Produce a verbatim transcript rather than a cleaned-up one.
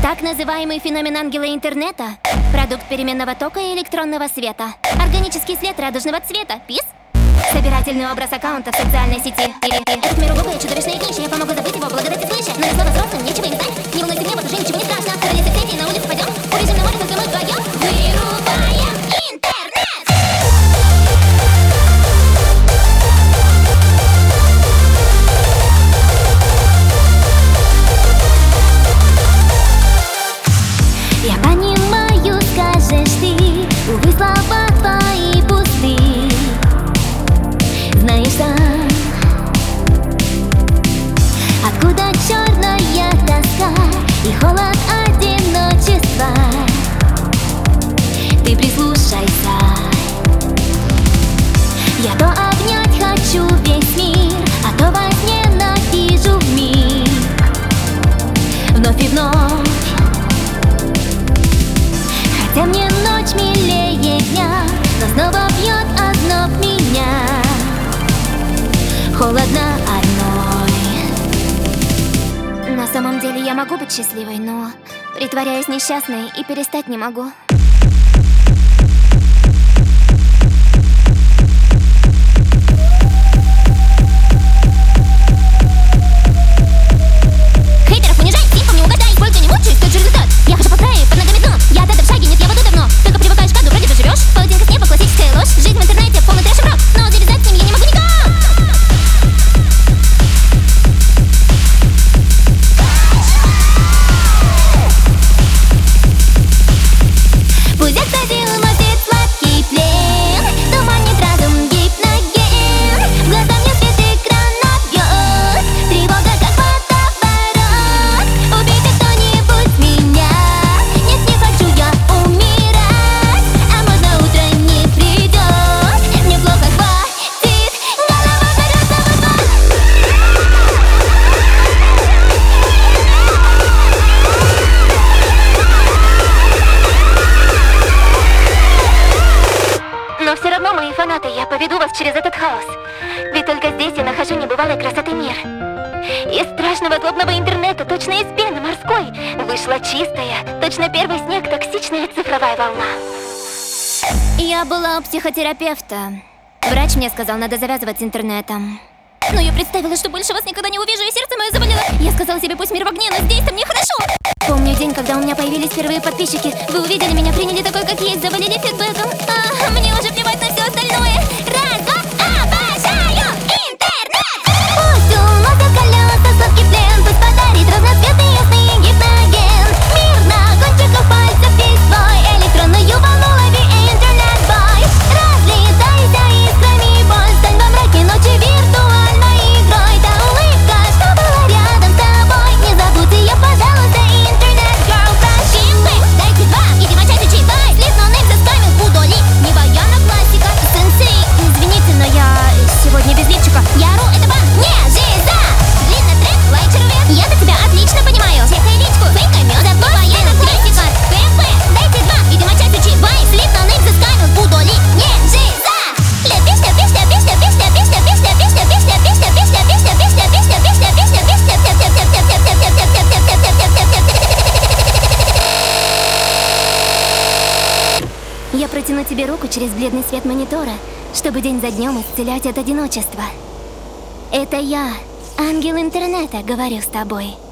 Так называемый феномен ангела интернета — продукт переменного тока и электронного света. Органический след радужного цвета. Пис? Собирательный образ аккаунта в социальной сети. Этот мир убогое, чудовищное днище. Я помогу забыть его, благодати свыше. Но слово взрослым, нечего им знать. Не волнуйся, мне вот уже ничего не страшно. Параллели соседей, на улицу пойдем. Убежим на море, только мы вдвоем. Вырубаем интернет! Я понимаю, скажешь ты, увы, слова твои пусты. Знаешь сам, откуда черная тоска и холод одиночества. Ты прислушайся. Я то обнять хочу весь мир, а то возненавижу вмиг. Вновь и вновь. Хотя мне ночь милее дня, но снова бьет озноб меня. Холодно одной. На самом деле я могу быть счастливой, но притворяюсь несчастной и перестать не могу. Хейтеров унижай, симпом не угадай. Сколько не мучаюсь, тот же результат. Я хожу по краю, под ногами дно. Я от этого в шаге, нет, я вот давно. Только привыкаешь к аду, вроде бы живешь. Паутинка с неба, классическая ложь. Жизнь в интернете, полный трэш и брак. Но завязать с ним я не могу никак. Пусть осадил мозет сладкий плен, туманит разум гипноген. В глаза мне свет экрана бьет, тревога как водоворот. Убейте кто-нибудь меня, нет, не хочу я умирать. А можно утро не придет, мне плохо хватит, голова вперед на вот-вот. Но все равно, мои фанаты, я поведу вас через этот хаос. Ведь только здесь я нахожу небывалой красоты мир. Из страшного злобного интернета, точно из пены морской, вышла чистая, точно первый снег, токсичная цифровая волна. Я была у психотерапевта. Врач мне сказал, надо завязывать с интернетом. Но я представила, что больше вас никогда не увижу, и сердце мое заболело. Я сказала себе, пусть мир в огне, но здесь-то мне хорошо. Помню день, когда у меня появились первые подписчики. Вы увидели меня, приняли такой, как есть, завалили фидбэком. А мне уже плевать на все остальное. Раз, два, обожаю интернет! Пусть уносят колеса сладкий плен, пусть подарит разноцветный ясный гипноген. Мир на кончиках пальцев весь свой, электронную волну лови, интернет-бой. Разлетайся искрами, боль, стань во мраке ночи виртуальной игрой. Та улыбка, что была рядом с тобой, не забудь ее, пожалуйста, интернет-герл. Прощимпы, дайте два, и демочайте чай-бай. Слив ноунейм за скаминг, удали, не вояна классика. Сенсей, извините, но я сегодня без лифчика. Яру, это бан, не жиза. Длинный трек, лайк вверх. Я за тебя отлично понимаю. Чекай личку, фейкай мёд, не вояна классика. ПМП, дайте два, и демочайте чай-бай. Слив ноунейм за скаминг, удали, не жиза. Ля песня, песня, песня, песня, песня, песня, песня, песня, песня, песня, песня, песня, песня, песня, песня, песня, я протяну тебе руку через бледный свет монитора, чтобы день за днем исцелять от одиночества. Это я, ангел интернета, говорю с тобой.